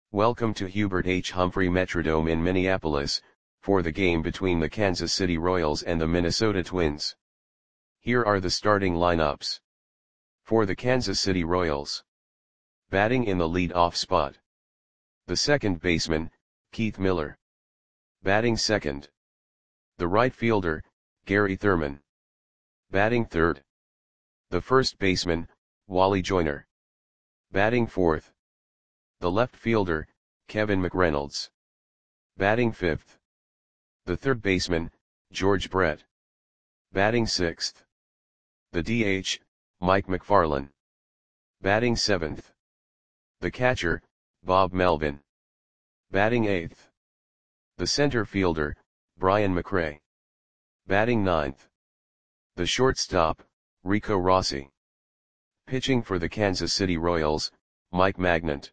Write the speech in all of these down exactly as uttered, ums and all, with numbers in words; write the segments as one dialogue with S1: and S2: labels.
S1: Welcome to Hubert H. Humphrey Metrodome in Minneapolis, for the game between the Kansas City Royals and the Minnesota Twins. Here are the starting lineups. For the Kansas City Royals. Batting in the lead-off spot. The second baseman, Keith Miller. Batting second. The right fielder, Gary Thurman. Batting third. The first baseman, Wally Joyner. Batting fourth. The left fielder, Kevin McReynolds. Batting fifth. The third baseman, George Brett. Batting sixth. The D H, Mike McFarland. Batting seventh. The catcher, Bob Melvin. Batting eighth. The center fielder, Brian McRae. Batting ninth. The shortstop, Rico Rossi. Pitching for the Kansas City Royals, Mike Magnant.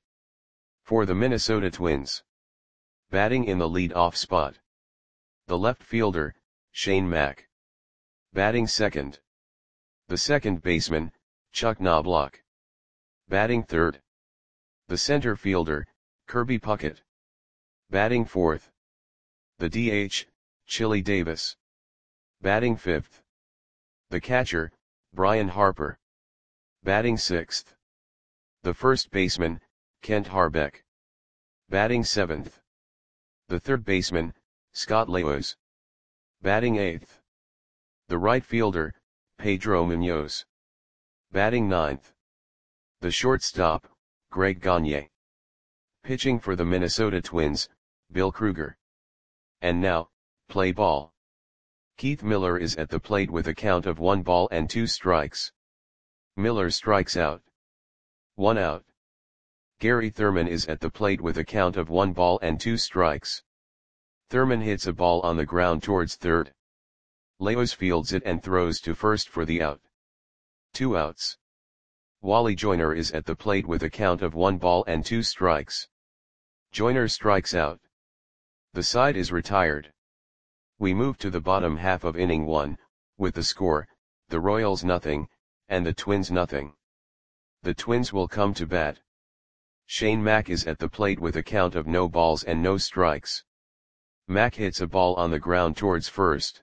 S1: For the Minnesota Twins. Batting in the lead-off spot. The left fielder, Shane Mack. Batting second. The second baseman, Chuck Knobloch. Batting third. The center fielder, Kirby Puckett. Batting fourth. The D H, Chili Davis. Batting fifth. The catcher, Brian Harper. Batting sixth. The first baseman, Kent Harbeck. Batting seventh. The third baseman, Scott Lewis. Batting eighth. The right fielder, Pedro Munoz. Batting ninth. The shortstop, Greg Gagne. Pitching for the Minnesota Twins, Bill Kruger. And now, play ball. Keith Miller is at the plate with a count of one ball and two strikes. Miller strikes out. One out. Gary Thurman is at the plate with a count of one ball and two strikes. Thurman hits a ball on the ground towards third. Lewis fields it and throws to first for the out. Two outs. Wally Joyner is at the plate with a count of one ball and two strikes. Joyner strikes out. The side is retired. We move to the bottom half of inning one, with the score, the Royals nothing, and the Twins nothing. The Twins will come to bat. Shane Mack is at the plate with a count of no balls and no strikes. Mack hits a ball on the ground towards first.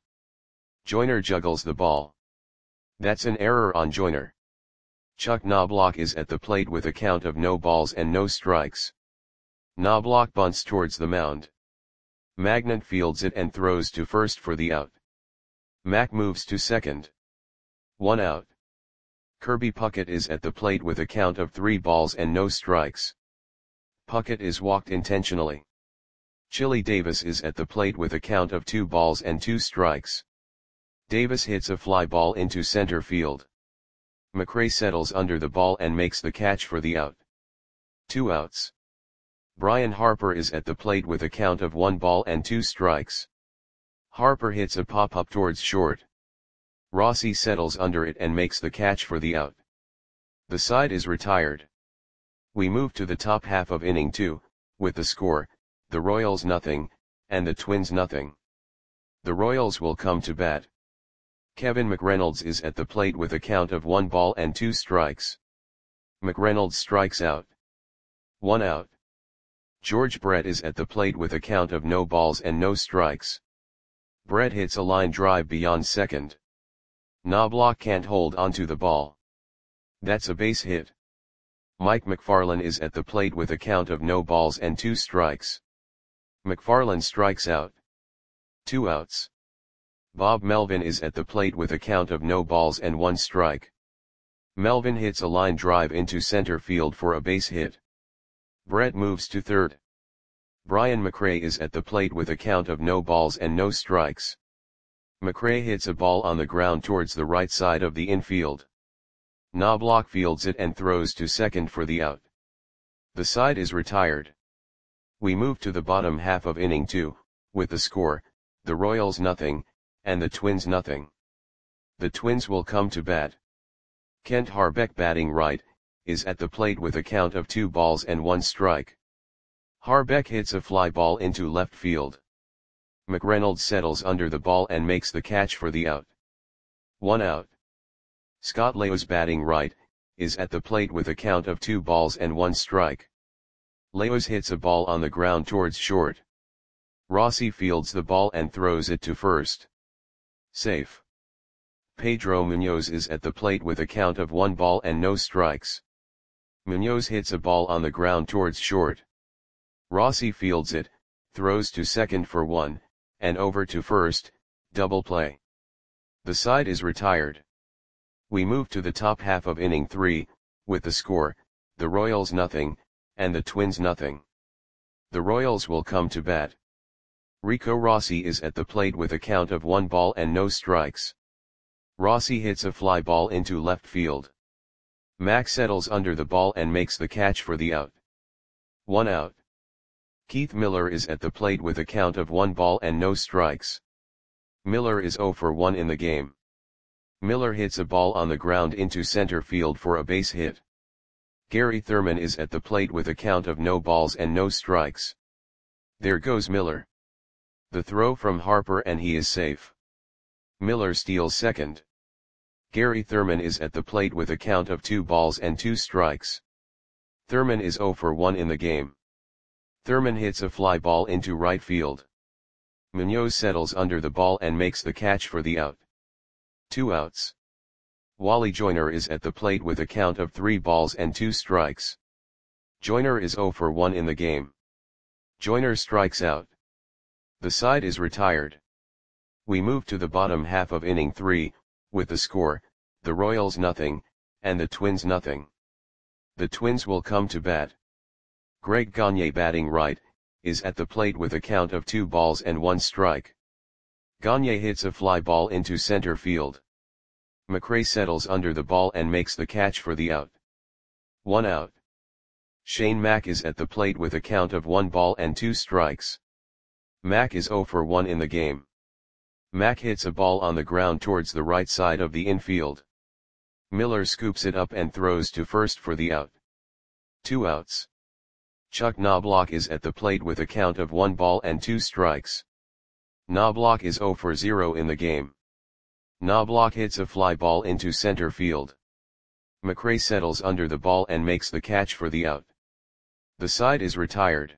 S1: Joyner juggles the ball. That's an error on Joyner. Chuck Knobloch is at the plate with a count of no balls and no strikes. Knobloch bunts towards the mound. Magnant fields it and throws to first for the out. Mack moves to second. One out. Kirby Puckett is at the plate with a count of three balls and no strikes. Puckett is walked intentionally. Chili Davis is at the plate with a count of two balls and two strikes. Davis hits a fly ball into center field. McRae settles under the ball and makes the catch for the out. Two outs. Brian Harper is at the plate with a count of one ball and two strikes. Harper hits a pop-up towards short. Rossi settles under it and makes the catch for the out. The side is retired. We move to the top half of inning two, with the score, the Royals nothing, and the Twins nothing. The Royals will come to bat. Kevin McReynolds is at the plate with a count of one ball and two strikes. McReynolds strikes out. One out. George Brett is at the plate with a count of no balls and no strikes. Brett hits a line drive beyond second. Knobloch can't hold onto the ball. That's a base hit. Mike McFarland is at the plate with a count of no balls and two strikes. McFarland strikes out. Two outs. Bob Melvin is at the plate with a count of no balls and one strike. Melvin hits a line drive into center field for a base hit. Brett moves to third. Brian McRae is at the plate with a count of no balls and no strikes. McRae hits a ball on the ground towards the right side of the infield. Knobloch fields it and throws to second for the out. The side is retired. We move to the bottom half of inning two, with the score, the Royals nothing, and the Twins nothing. The Twins will come to bat. Kent Harbeck batting right, is at the plate with a count of two balls and one strike. Harbeck hits a fly ball into left field. McReynolds settles under the ball and makes the catch for the out. One out. Scott Lewis batting right, is at the plate with a count of two balls and one strike. Leos hits a ball on the ground towards short. Rossi fields the ball and throws it to first. Safe. Pedro Munoz is at the plate with a count of one ball and no strikes. Munoz hits a ball on the ground towards short. Rossi fields it, throws to second for one, and over to first, double play. The side is retired. We move to the top half of inning three, with the score, the Royals nothing, and the Twins nothing. The Royals will come to bat. Rico Rossi is at the plate with a count of one ball and no strikes. Rossi hits a fly ball into left field. Mack settles under the ball and makes the catch for the out. One out. Keith Miller is at the plate with a count of one ball and no strikes. Miller is zero for one in the game. Miller hits a ball on the ground into center field for a base hit. Gary Thurman is at the plate with a count of no balls and no strikes. There goes Miller. The throw from Harper and he is safe. Miller steals second. Gary Thurman is at the plate with a count of two balls and two strikes. Thurman is zero for one in the game. Thurman hits a fly ball into right field. Munoz settles under the ball and makes the catch for the out. Two outs. Wally Joyner is at the plate with a count of three balls and two strikes. Joyner is zero for one in the game. Joyner strikes out. The side is retired. We move to the bottom half of inning three, with the score, the Royals nothing, and the Twins nothing. The Twins will come to bat. Greg Gagne, batting right, is at the plate with a count of two balls and one strike. Gagne hits a fly ball into center field. McRae settles under the ball and makes the catch for the out. One out. Shane Mack is at the plate with a count of one ball and two strikes. Mack is zero for one in the game. Mack hits a ball on the ground towards the right side of the infield. Miller scoops it up and throws to first for the out. Two outs. Chuck Knobloch is at the plate with a count of one ball and two strikes. Knobloch is zero for zero in the game. Knobloch hits a fly ball into center field. McRae settles under the ball and makes the catch for the out. The side is retired.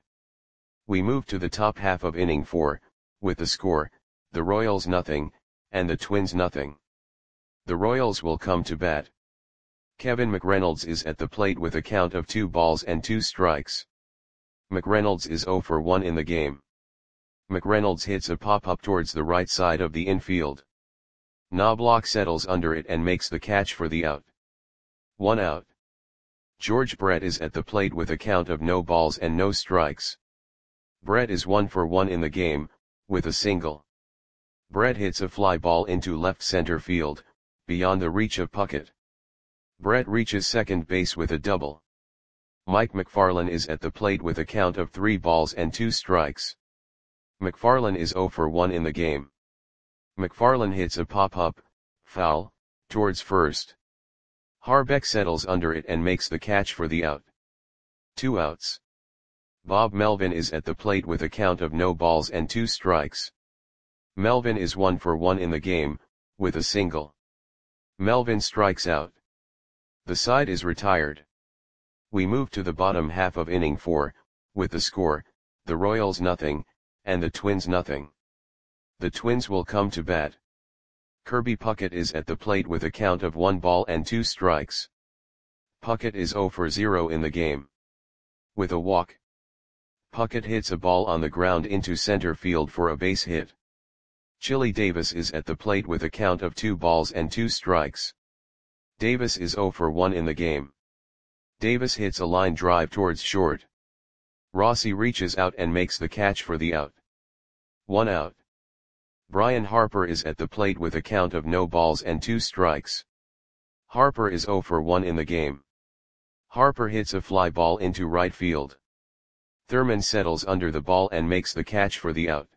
S1: We move to the top half of inning four, with the score, the Royals nothing, and the Twins nothing. The Royals will come to bat. Kevin McReynolds is at the plate with a count of two balls and two strikes. McReynolds is zero for one in the game. McReynolds hits a pop-up towards the right side of the infield. Knobloch settles under it and makes the catch for the out. One out. George Brett is at the plate with a count of no balls and no strikes. Brett is one for one in the game, with a single. Brett hits a fly ball into left center field, beyond the reach of Puckett. Brett reaches second base with a double. Mike McFarland is at the plate with a count of three balls and two strikes. McFarland is zero for one in the game. McFarland hits a pop-up, foul, towards first. Harbeck settles under it and makes the catch for the out. Two outs. Bob Melvin is at the plate with a count of no balls and two strikes. Melvin is one for one in the game, with a single. Melvin strikes out. The side is retired. We move to the bottom half of inning four, with the score, the Royals nothing, and the Twins nothing. The Twins will come to bat. Kirby Puckett is at the plate with a count of one ball and two strikes. Puckett is zero for zero in the game. With a walk. Puckett hits a ball on the ground into center field for a base hit. Chili Davis is at the plate with a count of two balls and two strikes. Davis is zero for one in the game. Davis hits a line drive towards short. Rossi reaches out and makes the catch for the out. One out. Brian Harper is at the plate with a count of no balls and two strikes. Harper is zero for one in the game. Harper hits a fly ball into right field. Thurman settles under the ball and makes the catch for the out.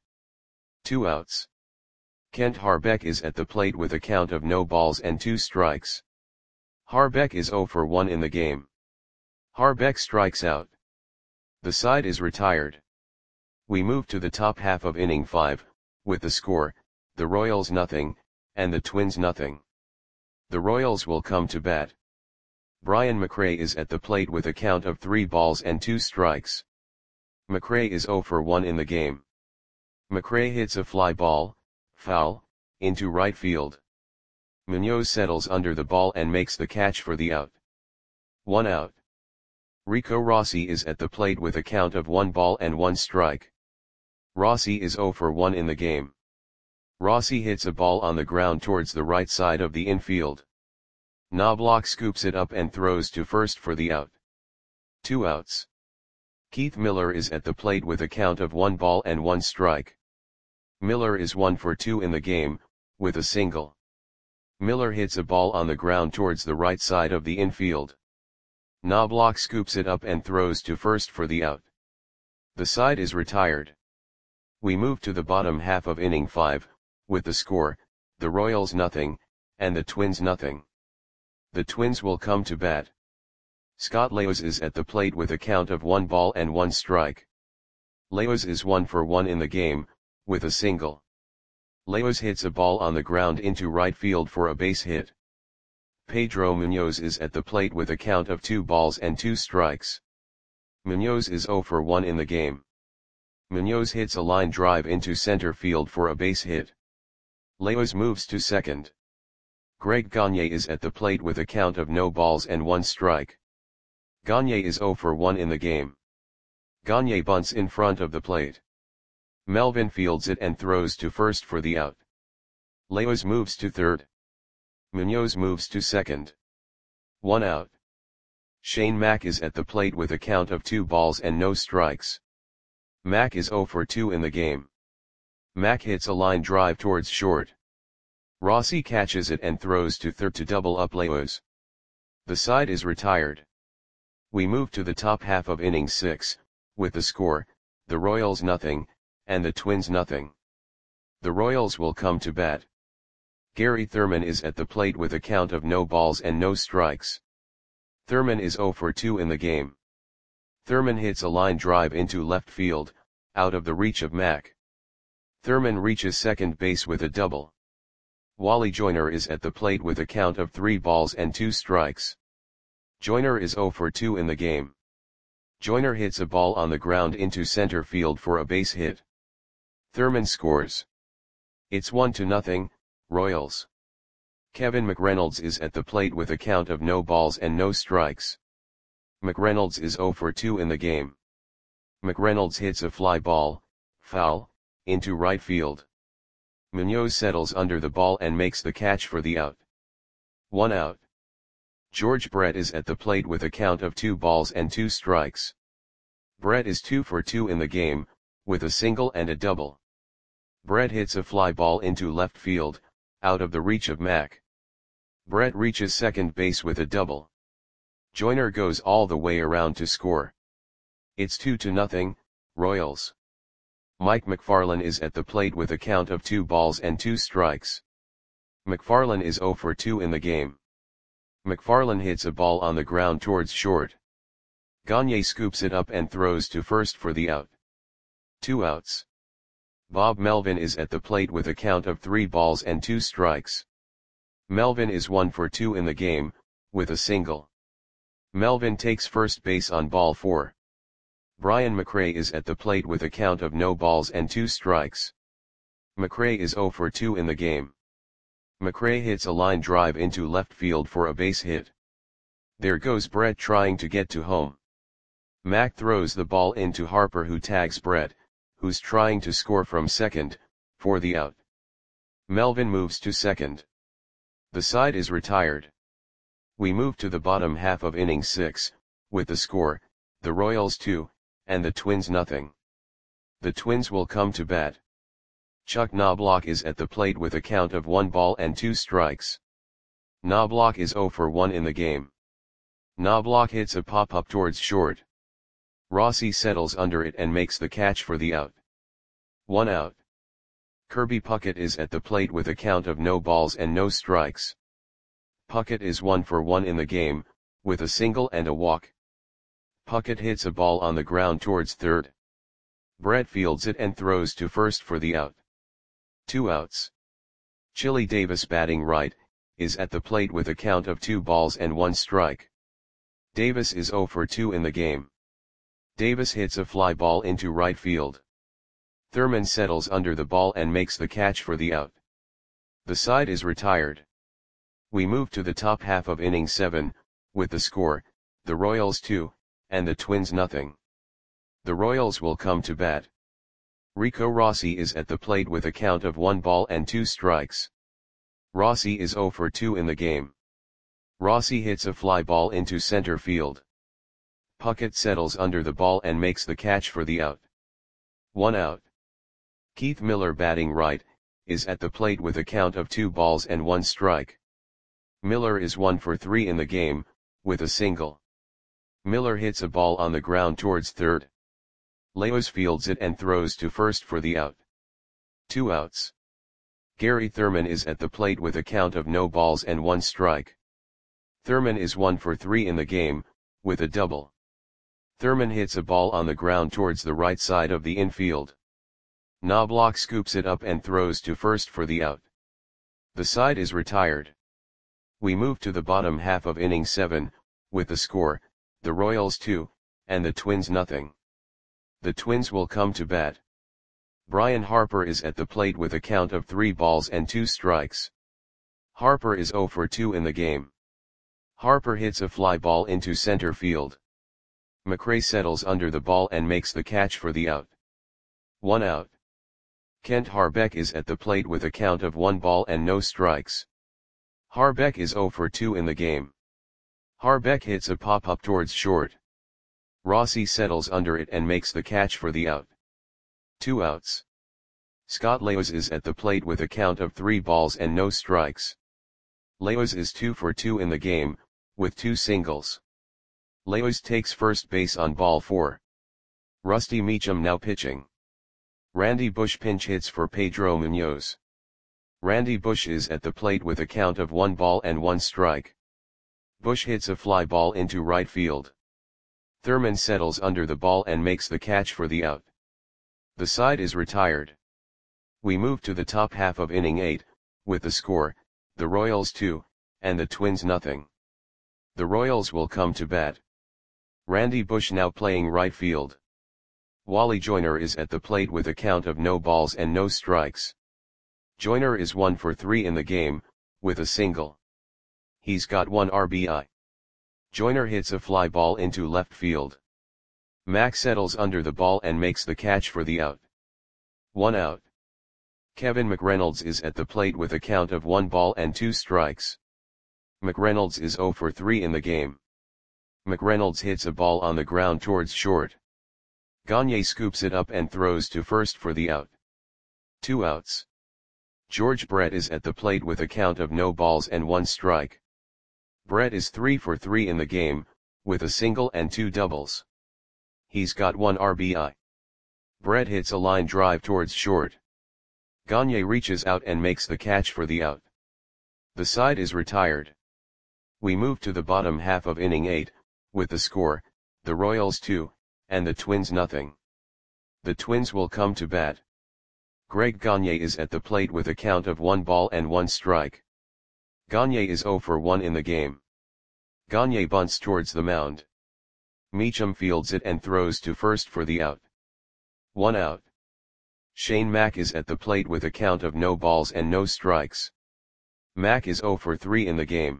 S1: Two outs. Kent Harbeck is at the plate with a count of no balls and two strikes. Harbeck is zero for one in the game. Harbeck strikes out. The side is retired. We move to the top half of inning five, with the score, the Royals nothing, and the Twins nothing. The Royals will come to bat. Brian McRae is at the plate with a count of three balls and two strikes. McRae is zero for one in the game. McRae hits a fly ball, foul, into right field. Munoz settles under the ball and makes the catch for the out. One out. Rico Rossi is at the plate with a count of one ball and one strike. Rossi is zero for one in the game. Rossi hits a ball on the ground towards the right side of the infield. Knobloch scoops it up and throws to first for the out. Two outs. Keith Miller is at the plate with a count of one ball and one strike. Miller is one for two in the game, with a single. Miller hits a ball on the ground towards the right side of the infield. Knobloch scoops it up and throws to first for the out. The side is retired. We move to the bottom half of inning five, with the score, the Royals nothing, and the Twins nothing. The Twins will come to bat. Scott Leos is at the plate with a count of one ball and one strike. Leos is one for one in the game, with a single. Leos hits a ball on the ground into right field for a base hit. Pedro Munoz is at the plate with a count of two balls and two strikes. Munoz is zero for one in the game. Munoz hits a line drive into center field for a base hit. Leos moves to second. Greg Gagne is at the plate with a count of no balls and one strike. Gagne is zero for one in the game. Gagne bunts in front of the plate. Melvin fields it and throws to first for the out. Leos moves to third. Munoz moves to second. One out. Shane Mack is at the plate with a count of two balls and no strikes. Mack is zero for two in the game. Mack hits a line drive towards short. Rossi catches it and throws to third to double up Leos. The side is retired. We move to the top half of inning six, with the score, the Royals nothing, and the Twins nothing. The Royals will come to bat. Gary Thurman is at the plate with a count of no balls and no strikes. Thurman is zero for two in the game. Thurman hits a line drive into left field, out of the reach of Mack. Thurman reaches second base with a double. Wally Joyner is at the plate with a count of three balls and two strikes. Joyner is zero for two in the game. Joyner hits a ball on the ground into center field for a base hit. Thurman scores. It's one to nothing, Royals. Kevin McReynolds is at the plate with a count of no balls and no strikes. McReynolds is zero for two in the game. McReynolds hits a fly ball, foul, into right field. Munoz settles under the ball and makes the catch for the out. One out. George Brett is at the plate with a count of two balls and two strikes. Brett is two for two in the game, with a single and a double. Brett hits a fly ball into left field, out of the reach of Mack. Brett reaches second base with a double. Joyner goes all the way around to score. It's two to nothing, Royals. Mike McFarland is at the plate with a count of two balls and two strikes. McFarland is zero for two in the game. McFarland hits a ball on the ground towards short. Gagne scoops it up and throws to first for the out. Two outs. Bob Melvin is at the plate with a count of three balls and two strikes. Melvin is one for two in the game, with a single. Melvin takes first base on ball four. Brian McRae is at the plate with a count of no balls and two strikes. McRae is zero for two in the game. McRae hits a line drive into left field for a base hit. There goes Brett trying to get to home. Mack throws the ball into Harper, who tags Brett, who's trying to score from second, for the out. Melvin moves to second. The side is retired. We move to the bottom half of inning six, with the score, the Royals two, and the Twins nothing. The Twins will come to bat. Chuck Knobloch is at the plate with a count of one ball and two strikes. Knobloch is zero for one in the game. Knobloch hits a pop-up towards short. Rossi settles under it and makes the catch for the out. One out. Kirby Puckett is at the plate with a count of no balls and no strikes. Puckett is one for one in the game, with a single and a walk. Puckett hits a ball on the ground towards third. Brett fields it and throws to first for the out. Two outs. Chili Davis, batting right, is at the plate with a count of two balls and one strike. Davis is zero for two in the game. Davis hits a fly ball into right field. Thurman settles under the ball and makes the catch for the out. The side is retired. We move to the top half of inning seven, with the score, the Royals two, and the Twins nothing. The Royals will come to bat. Rico Rossi is at the plate with a count of one ball and two strikes. Rossi is zero for two in the game. Rossi hits a fly ball into center field. Puckett settles under the ball and makes the catch for the out. One out. Keith Miller, batting right, is at the plate with a count of two balls and one strike. Miller is one for three in the game, with a single. Miller hits a ball on the ground towards third. Leos fields it and throws to first for the out. Two outs. Gary Thurman is at the plate with a count of no balls and one strike. Thurman is one for three in the game, with a double. Thurman hits a ball on the ground towards the right side of the infield. Knobloch scoops it up and throws to first for the out. The side is retired. We move to the bottom half of inning seven, with the score, the Royals two, and the Twins nothing. The Twins will come to bat. Brian Harper is at the plate with a count of three balls and two strikes. Harper is zero for two in the game. Harper hits a fly ball into center field. McRae settles under the ball and makes the catch for the out. One out. Kent Harbeck is at the plate with a count of one ball and no strikes. Harbeck is zero for two in the game. Harbeck hits a pop-up towards short. Rossi settles under it and makes the catch for the out. Two outs. Scott Leos is at the plate with a count of three balls and no strikes. Leos is two for two in the game, with two singles. Leos takes first base on ball four. Rusty Meacham now pitching. Randy Bush pinch hits for Pedro Munoz. Randy Bush is at the plate with a count of one ball and one strike. Bush hits a fly ball into right field. Thurman settles under the ball and makes the catch for the out. The side is retired. We move to the top half of inning eight, with the score, the Royals two, and the Twins nothing. The Royals will come to bat. Randy Bush now playing right field. Wally Joyner is at the plate with a count of no balls and no strikes. Joyner is one for three in the game, with a single. He's got one R B I. Joyner hits a fly ball into left field. Mack settles under the ball and makes the catch for the out. One out. Kevin McReynolds is at the plate with a count of one ball and two strikes. McReynolds is zero for three in the game. McReynolds hits a ball on the ground towards short. Gagne scoops it up and throws to first for the out. Two outs. George Brett is at the plate with a count of no balls and one strike. Brett is three for three in the game, with a single and two doubles. He's got one R B I. Brett hits a line drive towards short. Gagne reaches out and makes the catch for the out. The side is retired. We move to the bottom half of inning eight, with the score, the Royals two, and the Twins nothing. The Twins will come to bat. Greg Gagne is at the plate with a count of one ball and one strike. Gagne is zero for one in the game. Gagne bunts towards the mound. Meacham fields it and throws to first for the out. One out. Shane Mack is at the plate with a count of no balls and no strikes. Mack is zero for three in the game.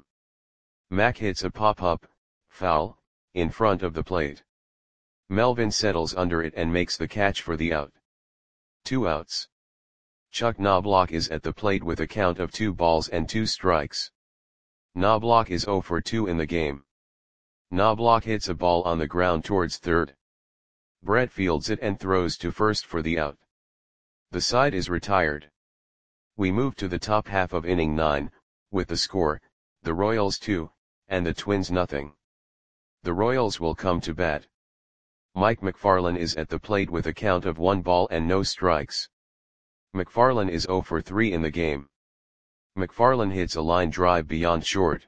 S1: Mack hits a pop-up, foul, in front of the plate. Melvin settles under it and makes the catch for the out. Two outs. Chuck Knobloch is at the plate with a count of two balls and two strikes. Knobloch is zero for two in the game. Knobloch hits a ball on the ground towards third. Brett fields it and throws to first for the out. The side is retired. We move to the top half of inning nine, with the score, the Royals two, and the Twins nothing. The Royals will come to bat. Mike McFarland is at the plate with a count of one ball and no strikes. McFarland is zero for three in the game. McFarland hits a line drive beyond short.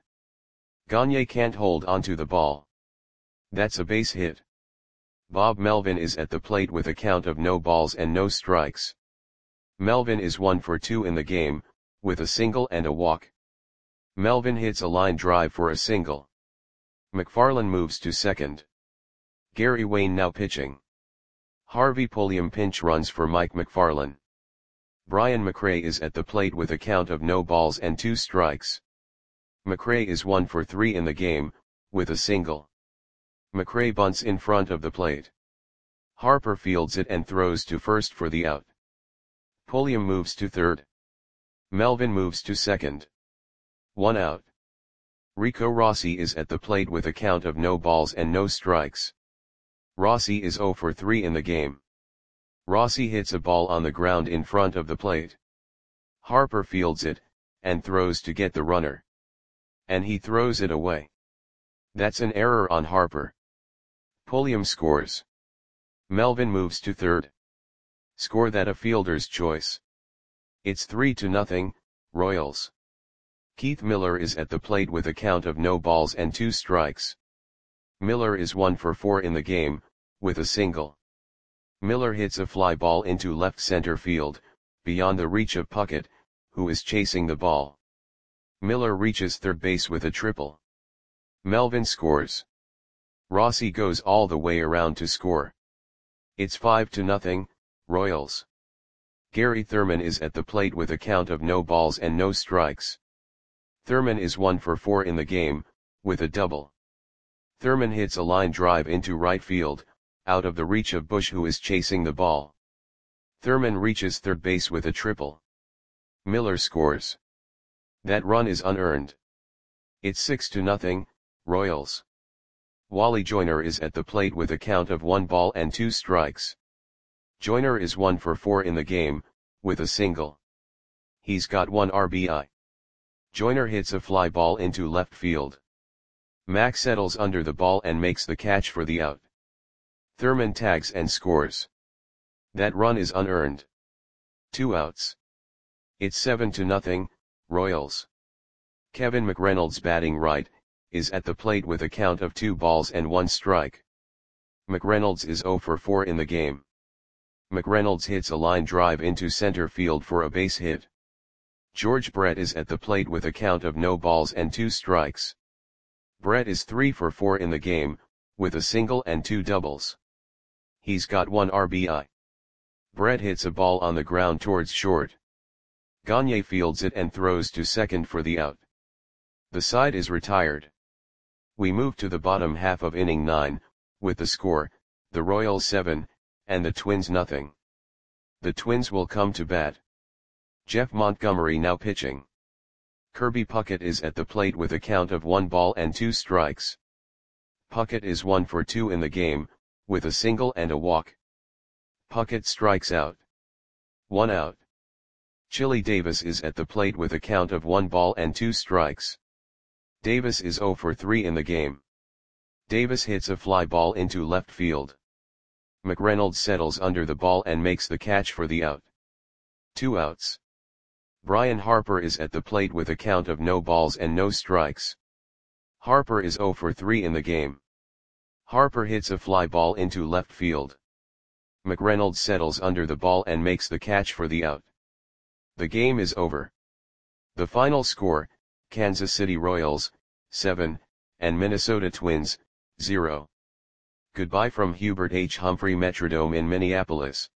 S1: Gagne can't hold onto the ball. That's a base hit. Bob Melvin is at the plate with a count of no balls and no strikes. Melvin is one for two in the game, with a single and a walk. Melvin hits a line drive for a single. McFarland moves to second. Gary Wayne now pitching. Harvey Pulliam pinch runs for Mike McFarland. Brian McRae is at the plate with a count of no balls and two strikes. McRae is one for three in the game, with a single. McRae bunts in front of the plate. Harper fields it and throws to first for the out. Pulliam moves to third. Melvin moves to second. One out. Rico Rossi is at the plate with a count of no balls and no strikes. Rossi is zero for three in the game. Rossi hits a ball on the ground in front of the plate. Harper fields it, and throws to get the runner. And he throws it away. That's an error on Harper. Pulliam scores. Melvin moves to third. Score that a fielder's choice. It's three to nothing, Royals. Keith Miller is at the plate with a count of no balls and two strikes. Miller is one for four in the game, with a single. Miller hits a fly ball into left center field, beyond the reach of Puckett, who is chasing the ball. Miller reaches third base with a triple. Melvin scores. Rossi goes all the way around to score. It's five to nothing, Royals. Gary Thurman is at the plate with a count of no balls and no strikes. Thurman is one for four in the game, with a double. Thurman hits a line drive into right field, out of the reach of Bush, who is chasing the ball. Thurman reaches third base with a triple. Miller scores. That run is unearned. It's six to nothing, Royals. Wally Joyner is at the plate with a count of one ball and two strikes. Joyner is one for four in the game, with a single. He's got one R B I. Joyner hits a fly ball into left field. Mack settles under the ball and makes the catch for the out. Thurman tags and scores. That run is unearned. Two outs. It's seven to nothing, Royals. Kevin McReynolds, batting right, is at the plate with a count of two balls and one strike. McReynolds is zero for four in the game. McReynolds hits a line drive into center field for a base hit. George Brett is at the plate with a count of no balls and two strikes. Brett is three for four in the game, with a single and two doubles. He's got one R B I. Brett hits a ball on the ground towards short. Gagne fields it and throws to second for the out. The side is retired. We move to the bottom half of inning nine, with the score, the Royals seven, and the Twins nothing. The Twins will come to bat. Jeff Montgomery now pitching. Kirby Puckett is at the plate with a count of one ball and two strikes. Puckett is one for two in the game, with a single and a walk. Puckett strikes out. One out. Chili Davis is at the plate with a count of one ball and two strikes. Davis is zero for three in the game. Davis hits a fly ball into left field. McReynolds settles under the ball and makes the catch for the out. Two outs. Brian Harper is at the plate with a count of no balls and no strikes. Harper is zero for three in the game. Harper hits a fly ball into left field. McReynolds settles under the ball and makes the catch for the out. The game is over. The final score, Kansas City Royals, seven, and Minnesota Twins, zero. Goodbye from Hubert H. Humphrey Metrodome in Minneapolis.